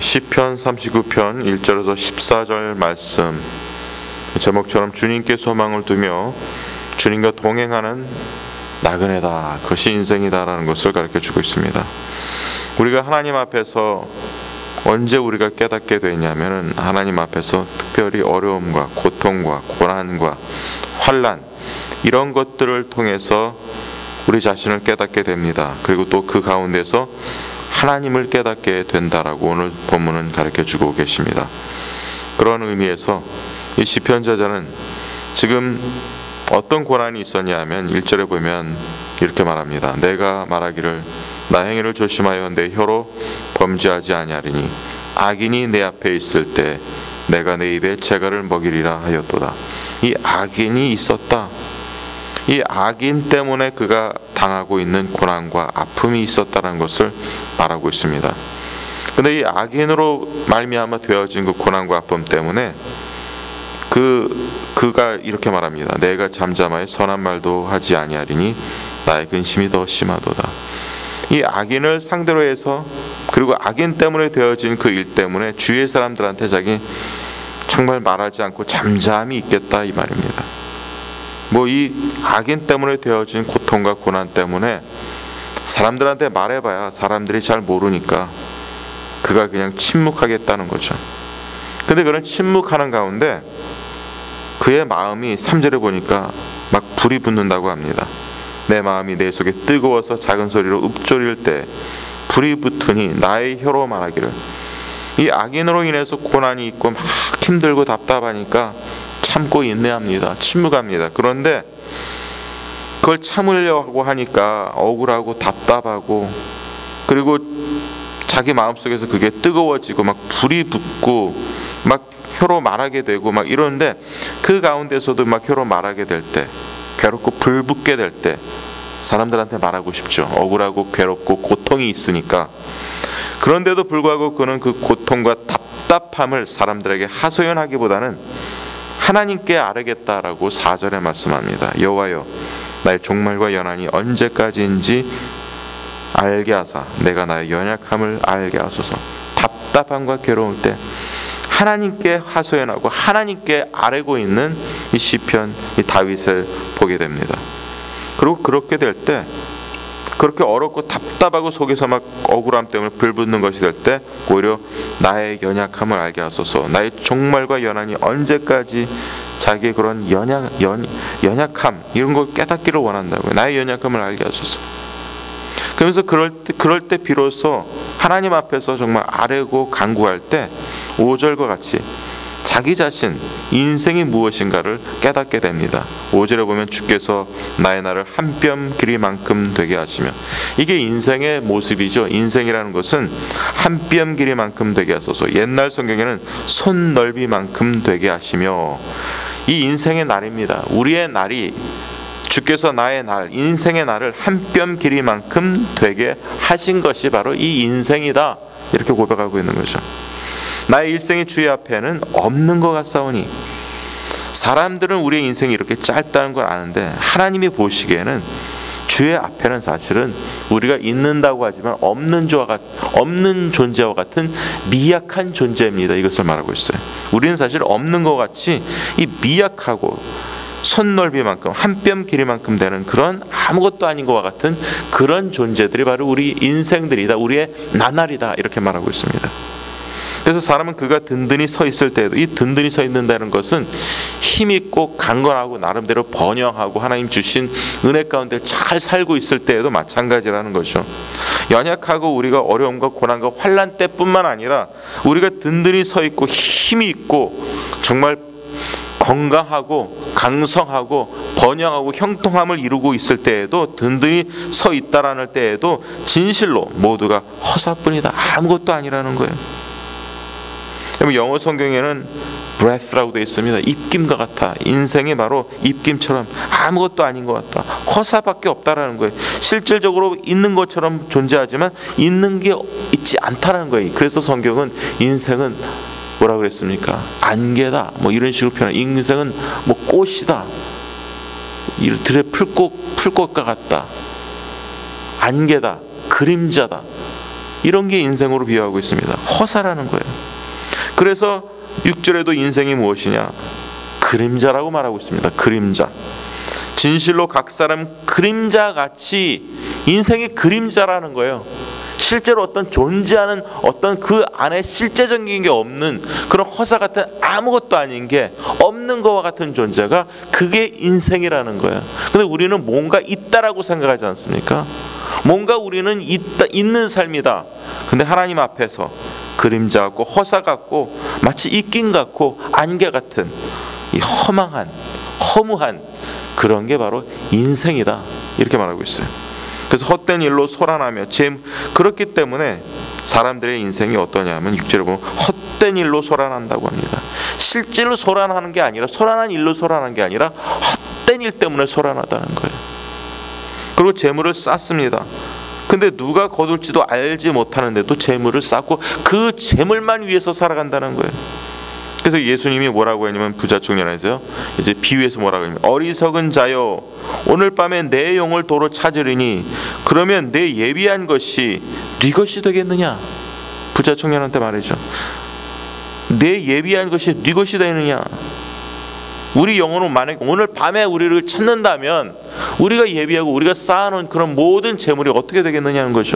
시편 39편 1절에서 14절 말씀, 제목처럼 주님께 소망을 두며 주님과 동행하는 나그네다, 그것이 인생이다라는 것을 가르쳐주고 있습니다. 우리가 하나님 앞에서 언제 우리가 깨닫게 되냐면은 하나님 앞에서 특별히 어려움과 고통과 고난과 환난 이런 것들을 통해서 우리 자신을 깨닫게 됩니다. 그리고 또 그 가운데서 하나님을 깨닫게 된다라고 오늘 본문은 가르쳐주고 계십니다. 그런 의미에서 이 시편 저자는 지금 어떤 고난이 있었냐 하면 1절에 보면 이렇게 말합니다. 내가 말하기를 나 행위를 조심하여 내 혀로 범죄하지 아니하리니 악인이 내 앞에 있을 때 내가 내 입에 재갈을 먹이리라 하였도다. 이 악인이 있었다. 이 악인 때문에 그가 당하고 있는 고난과 아픔이 있었다는 것을 말하고 있습니다. 근데 이 악인으로 말미암아 되어진 그 고난과 아픔 때문에 그가 이렇게 말합니다. 내가 잠잠하여 선한 말도 하지 아니하리니 나의 근심이 더 심하도다. 이 악인을 상대로 해서, 그리고 악인 때문에 되어진 그 일 때문에 주위의 사람들한테 자기 정말 말하지 않고 잠잠히 있겠다 이 말입니다. 이 악인 때문에 되어진 고통과 고난 때문에 사람들한테 말해봐야 사람들이 잘 모르니까 그가 그냥 침묵하겠다는 거죠. 근데 그런 침묵하는 가운데 그의 마음이 3절에 보니까 막 불이 붙는다고 합니다. 내 마음이 내 속에 뜨거워서 작은 소리로 읊조릴 때 불이 붙으니 나의 혀로 말하기를. 이 악인으로 인해서 고난이 있고 막 힘들고 답답하니까 참고 인내합니다. 침묵합니다. 그런데 그걸 참으려고 하니까 억울하고 답답하고, 그리고 자기 마음속에서 그게 뜨거워지고 막 불이 붙고 막 혀로 말하게 되고 막 이러는데, 그 가운데서도 막 혀로 말하게 될 때, 괴롭고 불붙게 될 때 사람들한테 말하고 싶죠. 억울하고 괴롭고 고통이 있으니까. 그런데도 불구하고 그는 그 고통과 답답함을 사람들에게 하소연하기보다는 하나님께 아뢰겠다라고 4절에 말씀합니다. 여호와여, 나의 종말과 연한이 언제까지인지 알게 하사 내가 나의 연약함을 알게 하소서. 답답함과 괴로울 때 하나님께 하소연하고 하나님께 아뢰고 있는 이 시편, 이 다윗을 보게 됩니다. 그리고 그렇게 될 때, 그렇게 어렵고 답답하고 속에서 막 억울함 때문에 불붙는 것이 될 때 오히려 나의 연약함을 알게 하소서. 나의 종말과 연한이 언제까지, 자기의 그런 연약함 이런 걸 깨닫기를 원한다고요. 나의 연약함을 알게 하소서. 그러면서 그럴 때 비로소 하나님 앞에서 정말 아뢰고 간구할 때 5절과 같이 자기 자신, 인생이 무엇인가를 깨닫게 됩니다. 5절에 보면 주께서 나의 날을 한 뼘 길이만큼 되게 하시며, 이게 인생의 모습이죠. 인생이라는 것은 한 뼘 길이만큼 되게 하소서. 옛날 성경에는 손 넓이만큼 되게 하시며, 이 인생의 날입니다. 우리의 날이, 주께서 나의 날, 인생의 날을 한 뼘 길이만큼 되게 하신 것이 바로 이 인생이다, 이렇게 고백하고 있는 거죠. 나의 일생이 주의 앞에는 없는 것 같사오니. 사람들은 우리의 인생이 이렇게 짧다는 걸 아는데 하나님이 보시기에는 주의 앞에는 사실은 우리가 있는다고 하지만 없는 존재와 같은 미약한 존재입니다. 이것을 말하고 있어요. 우리는 사실 없는 것 같이 이 미약하고 손 넓이만큼, 한 뼘 길이만큼 되는 그런 아무것도 아닌 것과 같은 그런 존재들이 바로 우리 인생들이다, 우리의 나날이다, 이렇게 말하고 있습니다. 그래서 사람은 그가 든든히 서 있을 때에도, 이 든든히 서 있는다는 것은 힘있고 강건하고 나름대로 번영하고 하나님 주신 은혜 가운데 잘 살고 있을 때에도 마찬가지라는 거죠. 연약하고 우리가 어려움과 고난과 환난 때뿐만 아니라 우리가 든든히 서 있고 힘이 있고 정말 건강하고 강성하고 번영하고 형통함을 이루고 있을 때에도, 든든히 서 있다라는 때에도 진실로 모두가 허사뿐이다, 아무것도 아니라는 거예요. 영어 성경에는 breath라고 되어 있습니다. 입김과 같아. 인생이 바로 입김처럼 아무것도 아닌 것 같다, 허사밖에 없다라는 거예요. 실질적으로 있는 것처럼 존재하지만 있는 게 있지 않다라는 거예요. 그래서 성경은 인생은 뭐라 그랬습니까? 안개다, 이런 식으로 표현해. 인생은 꽃이다, 들의 풀꽃과 같다, 안개다, 그림자다, 이런 게 인생으로 비유하고 있습니다. 허사라는 거예요. 그래서 6절에도 인생이 무엇이냐? 그림자라고 말하고 있습니다. 그림자. 진실로 각 사람 그림자같이, 인생이 그림자라는 거예요. 실제로 어떤 존재하는 어떤 그 안에 실제적인 게 없는 그런 허사 같은 아무것도 아닌 게 없는 것과 같은 존재가 그게 인생이라는 거예요. 근데 우리는 뭔가 있다라고 생각하지 않습니까? 뭔가 우리는 있는 삶이다. 근데 하나님 앞에서 그림자 같고 허사 같고 마치 있긴 같고 안개 같은 이 허망한 허무한 그런 게 바로 인생이다, 이렇게 말하고 있어요. 그래서 헛된 일로 소란하며 그렇기 때문에 사람들의 인생이 어떠냐면 6절에 보면 헛된 일로 소란한다고 합니다. 실제로 소란하는 게 아니라, 소란한 일로 소란한 게 아니라 헛된 일 때문에 소란하다는 거예요. 그리고 재물을 쌓습니다. 근데 누가 거둘지도 알지 못하는데도 재물을 쌓고 그 재물만 위해서 살아간다는 거예요. 그래서 예수님이 뭐라고 했냐면 부자 청년에서요, 이제 비유해서 뭐라고 했냐면 어리석은 자여 오늘 밤에 내 영을 도로 찾으리니 그러면 내 예비한 것이 네 것이 되겠느냐. 부자 청년한테 말이죠. 내 예비한 것이 네 것이 되느냐. 우리 영혼은 만약 오늘 밤에 우리를 찾는다면 우리가 예비하고 우리가 쌓아놓은 그런 모든 재물이 어떻게 되겠느냐는 거죠.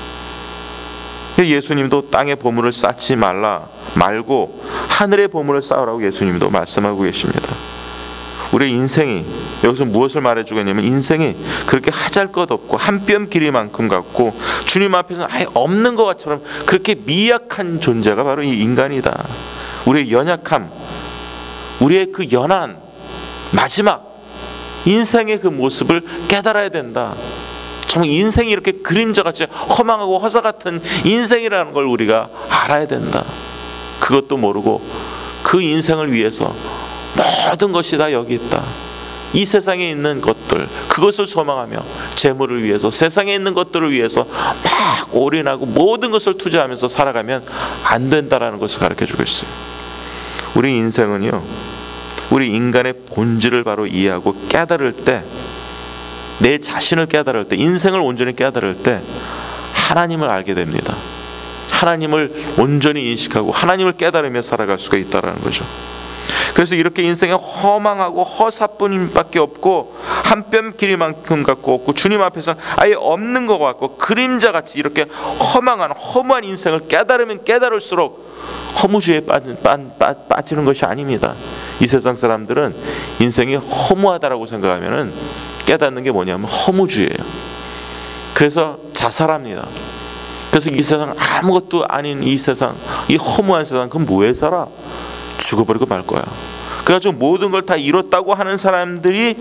예수님도 땅의 보물을 쌓지 말고 하늘의 보물을 쌓으라고 예수님도 말씀하고 계십니다. 우리의 인생이 여기서 무엇을 말해주고 있냐면 인생이 그렇게 하잘것없고 한 뼘 길이만큼 같고 주님 앞에서는 아예 없는 것처럼 그렇게 미약한 존재가 바로 이 인간이다. 우리의 연약함, 우리의 그 연한 마지막 인생의 그 모습을 깨달아야 된다. 정말 인생이 이렇게 그림자같이 허망하고 허사 같은 인생이라는 걸 우리가 알아야 된다. 그것도 모르고 그 인생을 위해서 모든 것이 다 여기 있다. 이 세상에 있는 것들, 그것을 소망하며 재물을 위해서, 세상에 있는 것들을 위해서 막 올인하고 모든 것을 투자하면서 살아가면 안 된다라는 것을 가르쳐주고 있어요. 우리 인생은요, 우리 인간의 본질을 바로 이해하고 깨달을 때, 내 자신을 깨달을 때, 인생을 온전히 깨달을 때 하나님을 알게 됩니다. 하나님을 온전히 인식하고 하나님을 깨달으며 살아갈 수가 있다는 거죠. 그래서 이렇게 인생에 허망하고 허사뿐밖에 없고 한 뼘 길이만큼 갖고 없고 주님 앞에서는 아예 없는 것 같고 그림자같이 이렇게 허망한 허무한 인생을 깨달으면 깨달을수록 허무주의에 빠지는 것이 아닙니다. 이 세상 사람들은 인생이 허무하다라고 생각하면은 깨닫는 게 뭐냐면 허무주의예요. 그래서 자살합니다. 그래서 이 세상 아무것도 아닌 이 세상, 이 허무한 세상, 그럼 뭐에 살아? 죽어버리고 말 거야. 그래가지고 모든 걸 다 이뤘다고 하는 사람들이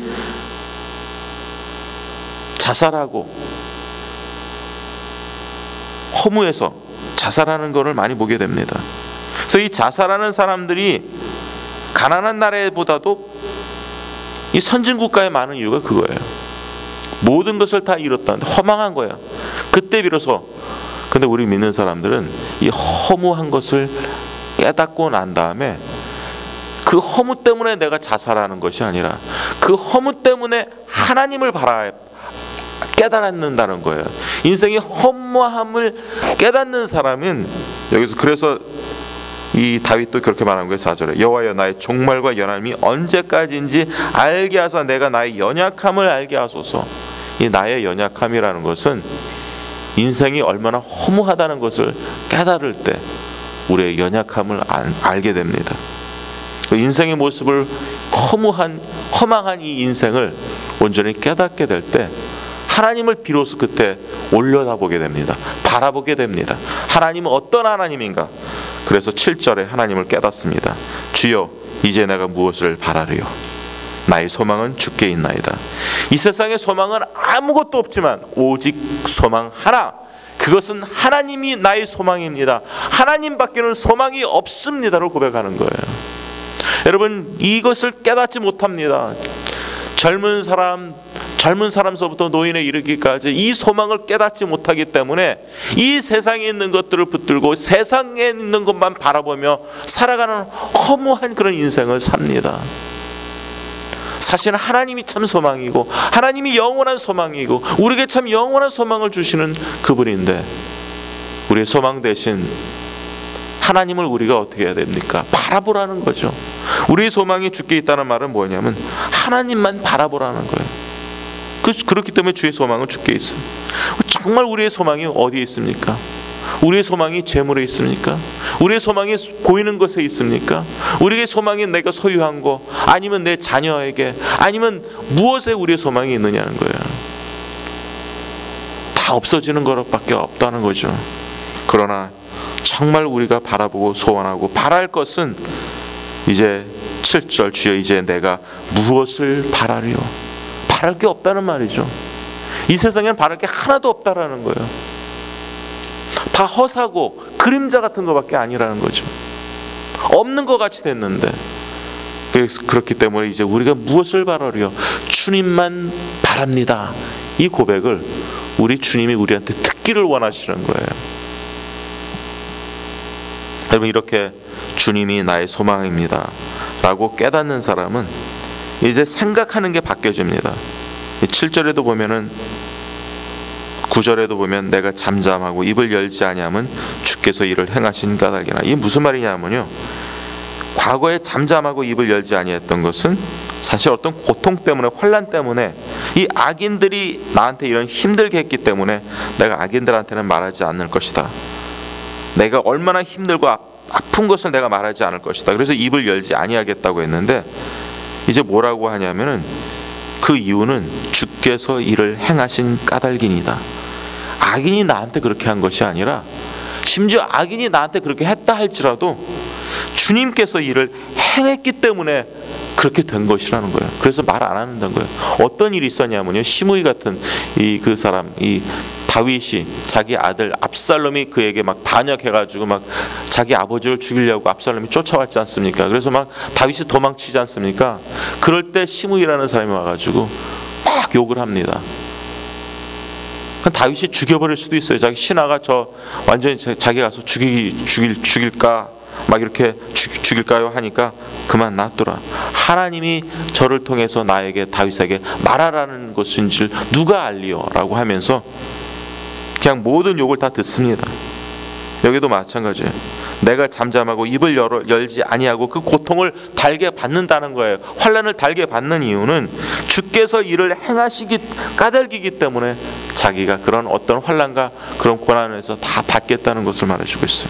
자살하고 허무해서 자살하는 것을 많이 보게 됩니다. 그래서 이 자살하는 사람들이 가난한 나라보다도 이 선진국가에 많은 이유가 그거예요. 모든 것을 다 이뤘다는데 허망한 거예요. 그때 비로소. 근데 우리 믿는 사람들은 이 허무한 것을 깨닫고 난 다음에 그 허무 때문에 내가 자살하는 것이 아니라 그 허무 때문에 하나님을 깨달는다는 거예요. 인생의 허무함을 깨닫는 사람은 여기서 그래서 이 다윗도 그렇게 말한 거예요. 4절에 여호와여 나의 종말과 연함이 언제까지인지 알게 하사 내가 나의 연약함을 알게 하소서. 이 나의 연약함이라는 것은 인생이 얼마나 허무하다는 것을 깨달을 때 우리의 연약함을 알게 됩니다. 인생의 모습을 허망한 이 인생을 온전히 깨닫게 될 때 하나님을 비로소 그때 올려다보게 됩니다. 바라보게 됩니다. 하나님은 어떤 하나님인가? 그래서 7절에 하나님을 깨닫습니다. 주여 이제 내가 무엇을 바라리요? 나의 소망은 주께 있나이다. 이 세상의 소망은 아무것도 없지만 오직 소망 하나, 그것은 하나님이 나의 소망입니다. 하나님밖에는 소망이 없습니다로 고백하는 거예요. 여러분 이것을 깨닫지 못합니다. 젊은 사람서부터 노인에 이르기까지 이 소망을 깨닫지 못하기 때문에 이 세상에 있는 것들을 붙들고 세상에 있는 것만 바라보며 살아가는 허무한 그런 인생을 삽니다. 사실은 하나님이 참 소망이고 하나님이 영원한 소망이고 우리에게 참 영원한 소망을 주시는 그분인데 우리의 소망 대신 하나님을 우리가 어떻게 해야 됩니까? 바라보라는 거죠. 우리의 소망이 주께 있다는 말은 뭐냐면 하나님만 바라보라는 거예요. 그렇기 때문에 주의 소망은 주께 있어요. 정말 우리의 소망이 어디에 있습니까? 우리의 소망이 재물에 있습니까? 우리의 소망이 보이는 것에 있습니까? 우리의 소망이 내가 소유한 거, 아니면 내 자녀에게, 아니면 무엇에 우리의 소망이 있느냐는 거예요. 다 없어지는 것밖에 없다는 거죠. 그러나 정말 우리가 바라보고 소원하고 바랄 것은 이제 7절, 주여 이제 내가 무엇을 바라리요? 바랄 게 없다는 말이죠. 이 세상에는 바랄 게 하나도 없다라는 거예요. 다 허사고 그림자 같은 것밖에 아니라는 거죠. 없는 것 같이 됐는데, 그렇기 때문에 이제 우리가 무엇을 바라리요? 주님만 바랍니다. 이 고백을 우리 주님이 우리한테 듣기를 원하시는 거예요. 여러분, 이렇게 주님이 나의 소망입니다 라고 깨닫는 사람은 이제 생각하는 게 바뀌어집니다. 7절에도 보면은, 9절에도 보면 내가 잠잠하고 입을 열지 아니하면 주께서 이를 행하신 까닭이나. 이게 무슨 말이냐면요, 과거에 잠잠하고 입을 열지 아니했던 것은 사실 어떤 고통 때문에, 환난 때문에, 이 악인들이 나한테 이런 힘들게 했기 때문에 내가 악인들한테는 말하지 않을 것이다. 내가 얼마나 힘들고 아픈 것을 내가 말하지 않을 것이다. 그래서 입을 열지 아니하겠다고 했는데, 이제 뭐라고 하냐면은 그 이유는 주께서 이를 행하신 까닭이니이다. 악인이 나한테 그렇게 한 것이 아니라, 심지어 악인이 나한테 그렇게 했다 할지라도 주님께서 이를 행했기 때문에 그렇게 된 것이라는 거예요. 그래서 말 안 한다는 거예요. 어떤 일이 있었냐면요, 시므이 같은 그 사람, 이 다윗이 자기 아들 압살롬이 그에게 막 반역해가지고 막 자기 아버지를 죽이려고 압살롬이 쫓아왔지 않습니까? 그래서 막 다윗이 도망치지 않습니까? 그럴 때 시므이라는 사람이 와가지고 막 욕을 합니다. 다윗이 죽여버릴 수도 있어요. 자기 신하가 저 완전히 자기 가서 죽일까 막 이렇게 죽일까요 하니까 그만 놔둬라. 하나님이 저를 통해서 나에게, 다윗에게 말하라는 것인 줄 누가 알리요? 라고 하면서 그냥 모든 욕을 다 듣습니다. 여기도 마찬가지예요. 내가 잠잠하고 입을 열지 아니하고 그 고통을 달게 받는다는 거예요. 환난을 달게 받는 이유는 주께서 이를 행하시기 까닭이기 때문에 자기가 그런 어떤 환난과 그런 고난에서 다 받겠다는 것을 말해주고 있어요.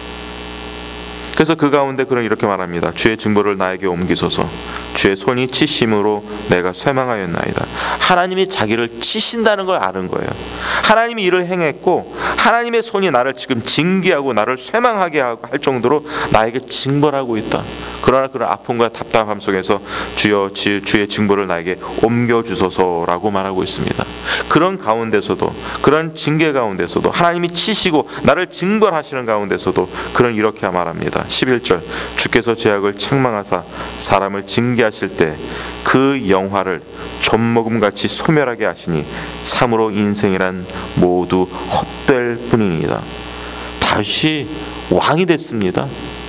그래서 그 가운데 그는 이렇게 말합니다. 주의 징벌을 나에게 옮기소서. 주의 손이 치심으로 내가 쇠망하였나이다. 하나님이 자기를 치신다는 걸 아는 거예요. 하나님이 이를 행했고 하나님의 손이 나를 지금 징계하고 나를 쇠망하게 할 정도로 나에게 징벌하고 있다. 그러나 그런 아픔과 답답함 속에서 주여 주의 징벌을 나에게 옮겨주소서라고 말하고 있습니다. 그런 가운데서도, 그런 징계 가운데서도, 하나님이 치시고 나를 징벌하시는 가운데서도 그는 이렇게 말합니다. 11절, 주께서 죄악을 책망하사 사람을 징계하실 때 그 영화를 젖먹음같이 소멸하게 하시니 참으로 인생이란 모두 헛될 뿐이니이다. 다시 왕이 됐습니다.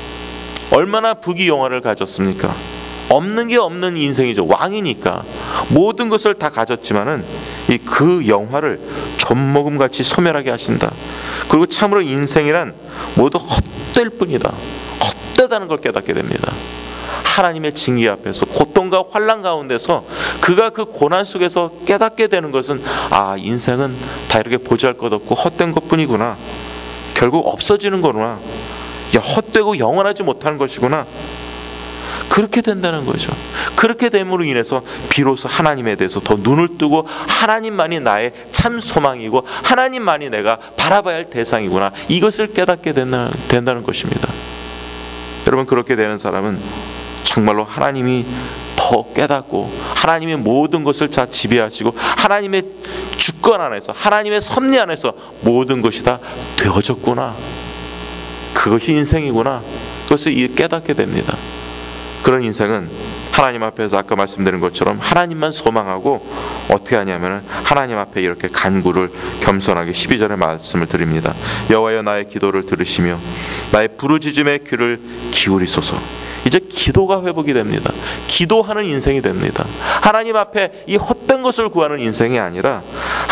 얼마나 부귀 영화를 가졌습니까? 없는 게 없는 인생이죠. 왕이니까 모든 것을 다 가졌지만은 그 영화를 젖먹음같이 소멸하게 하신다. 그리고 참으로 인생이란 모두 헛될 뿐이다. 헛되다는 걸 깨닫게 됩니다. 하나님의 징계 앞에서, 고통과 환난 가운데서 그가 그 고난 속에서 깨닫게 되는 것은, 아, 인생은 다 이렇게 보잘것없고 헛된 것뿐이구나. 결국 없어지는 거구나. 헛되고 영원하지 못하는 것이구나. 그렇게 된다는 거죠. 그렇게 됨으로 인해서 비로소 하나님에 대해서 더 눈을 뜨고 하나님만이 나의 참 소망이고 하나님만이 내가 바라봐야 할 대상이구나, 이것을 깨닫게 된다는 것입니다. 여러분, 그렇게 되는 사람은 정말로 하나님이 더 깨닫고 하나님의 모든 것을 다 지배하시고 하나님의 주권 안에서, 하나님의 섭리 안에서 모든 것이 다 되어졌구나, 그것이 인생이구나, 그것을 깨닫게 됩니다. 그런 인생은 하나님 앞에서 아까 말씀드린 것처럼 하나님만 소망하고 어떻게 하냐면 하나님 앞에 이렇게 간구를 겸손하게 12절의 말씀을 드립니다. 여호와여, 나의 기도를 들으시며 나의 부르짖음에 귀를 기울이소서. 이제 기도가 회복이 됩니다. 기도하는 인생이 됩니다. 하나님 앞에 이 헛된 것을 구하는 인생이 아니라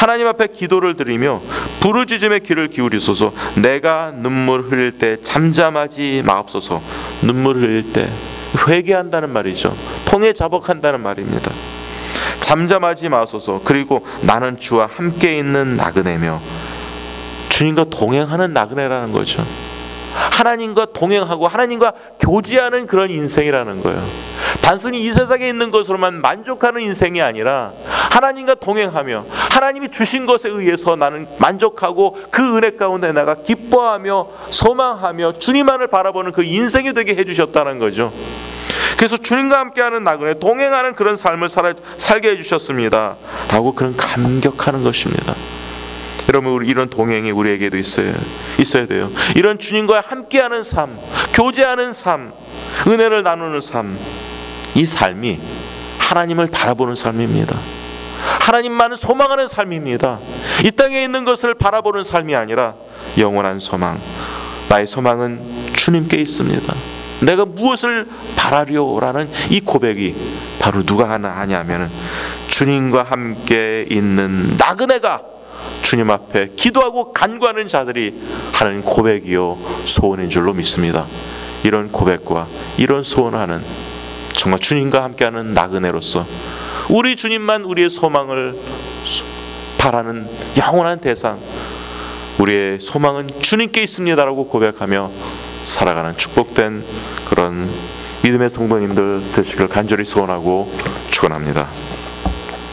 하나님 앞에 기도를 드리며 부르짖음의 귀를 기울이소서. 내가 눈물 흘릴 때 잠잠하지 마옵소서. 눈물 흘릴 때 회개한다는 말이죠. 통해 자복한다는 말입니다. 잠잠하지 마소서. 그리고 나는 주와 함께 있는 나그네며, 주님과 동행하는 나그네라는 거죠. 하나님과 동행하고 하나님과 교제하는 그런 인생이라는 거예요. 단순히 이 세상에 있는 것으로만 만족하는 인생이 아니라 하나님과 동행하며 하나님이 주신 것에 의해서 나는 만족하고 그 은혜 가운데 내가 기뻐하며 소망하며 주님만을 바라보는 그 인생이 되게 해주셨다는 거죠. 그래서 주님과 함께하는 나그네, 동행하는 그런 삶을 살게 해주셨습니다 라고 그런 감격하는 것입니다. 여러분, 이런 동행이 우리에게도 있어야 돼요. 이런 주님과 함께하는 삶, 교제하는 삶, 은혜를 나누는 삶, 이 삶이 하나님을 바라보는 삶입니다. 하나님만을 소망하는 삶입니다. 이 땅에 있는 것을 바라보는 삶이 아니라 영원한 소망, 나의 소망은 주님께 있습니다. 내가 무엇을 바라려라는 이 고백이 바로 누가 하냐면은 주님과 함께 있는 나그네가 주님 앞에 기도하고 간구하는 자들이 하는 고백이요 소원인 줄로 믿습니다. 이런 고백과 이런 소원하는 정말 주님과 함께하는 나그네로서 우리 주님만 우리의 소망을 바라는 영원한 대상, 우리의 소망은 주님께 있습니다라고 고백하며 살아가는 축복된 그런 믿음의 성도님들 되시길 간절히 소원하고 축원합니다.